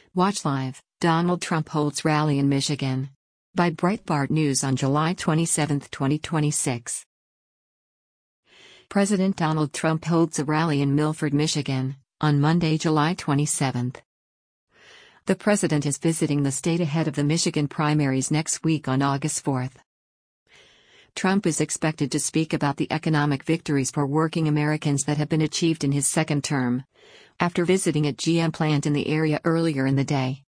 Watch live, Donald Trump holds rally in Michigan. By Breitbart News on July 27, 2026. President Donald Trump holds a rally in Milford, Michigan, on Monday, July 27. The president is visiting the state ahead of the Michigan primaries next week on August 4. Trump is expected to speak about the economic victories for working Americans that have been achieved in his second term, after visiting a GM plant in the area earlier in the day.